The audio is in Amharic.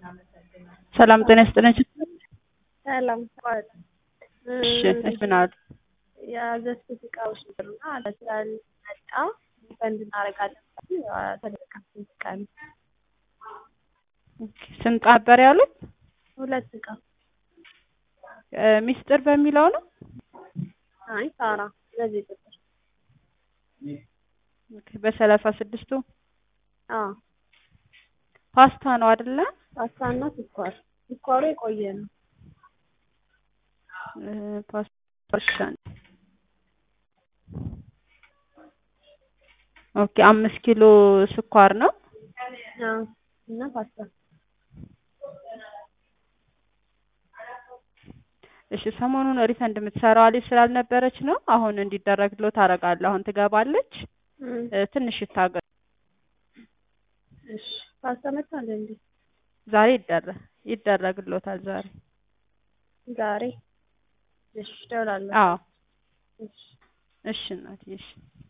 ሰላም ጤና ይስጥልኝ። ሰላም እሺ ምን አሉ? ያዘዝኩት እቃዎች ነበሩና ስላልመጣ ፈንድ እናደርጋለን ተደረካችን ቀን ስንት ነበር ያሉት? 2 እቃ ሚስጥር በሚለው ነው? አይ ሳራ ለዚህ ቁጥር በ36ቱ ፓስታ ነው አይደለ? ፓስታና ስኳሩ የቆየ ነው። ፓስታ ኦኬ 5 ኪሎ ስኳር ነው እና ፓስታ እሺ ሰሞኑን ሪፈንድ የምትሰራው ልጅ ስላልነበረች ነው። አሁን እንዲደረግልዎት አደርጋለሁ። አሁን ትገባለች። ትንሽ ይታገሱ። እሺ ፓስታ መጣለ እንዴ? ዛሬ ይደረግልዎታል ዛሬ እሺ ደውላለሁ። አዎ እሺ እናቴ እሺ